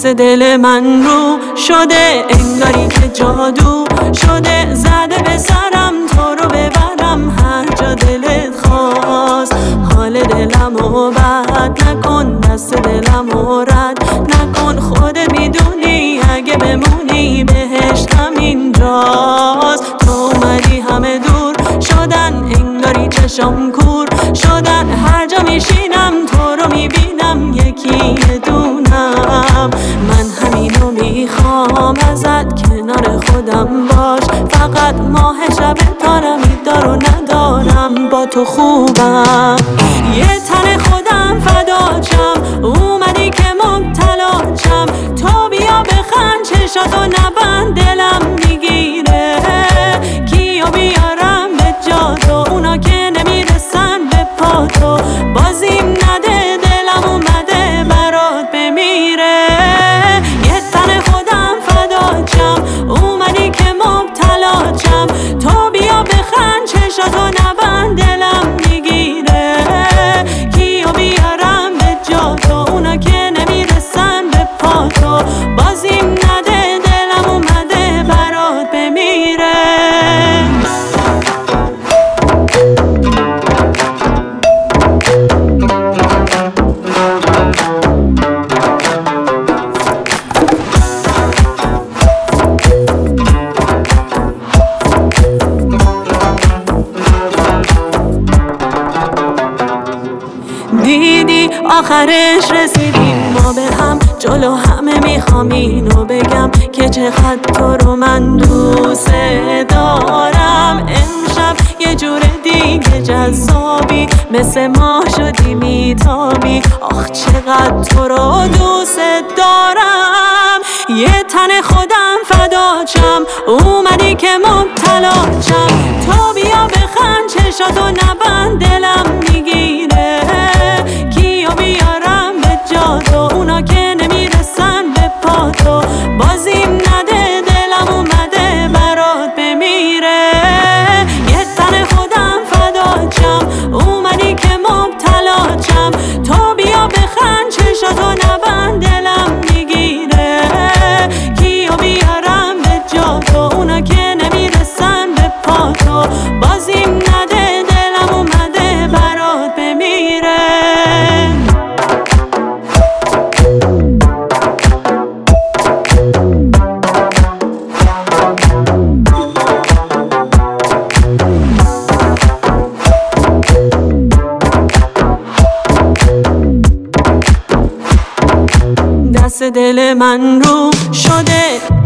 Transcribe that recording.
دست دل من رو شده انگاری که جادو شده، زده به سرم تو رو ببرم هر جا دلت خواست. حال دلمو بد نکن، دست دلمو رد نکن، خودت میدونی اگه بمونی بهشتم اینجاست. تو اومدی همه دور شدن انگاری چشم کور شدن، هر جا میشینم تو رو میبینم یکی دونم. من همینو میخوام ازت، کنار خودم باش فقط، ماه شب تارمی دارو ندارم با تو خوبم. یه تن خودم فداچم، اومدی که مبتلاچم، تو بیا بخند چشاتو نبند دلم میگیره. کیو بیارم به جا تو، اونا که نمیرسن به پا تو، بازیم نده دلم اومده برات بمیره. یه تن خودم فداچم، اومدی که مبتلاچم، تو بیا بخند چشاتو نبند دلم میگیره. کیو بیارم به جا تو، اونا که نمیرسن به پا تو، بازیم نده دلم اومده برات بمیره. دیدی آخرش رسیدیم ما به هم، جلو همه میخوام اینو بگم که چقدر تو رو من دوست دارم. امشب یه جور دیگه جذابی، مثل ماه شدی میتابی، آخ چقدر تو رو دوست دارم. یه تن خودم فداچم، اومدی که مبتلاچم، تو بیا بخند چشاتو نبند دلم میگیره. کیو بیارم به جا تو، اونا که نمیرسن به پا تو، بازیم نده دلم اومده برات بمیره. یه تن خودم فداچم، اومدی که مبتلاچم، تو بیا بخند چشاتو نبند دلم میگیره. کیو بیارم به جا تو، اونا که نمیرسن به پا تو، بازیم نده دلم اومده برات بمیره. دست دل من رو شده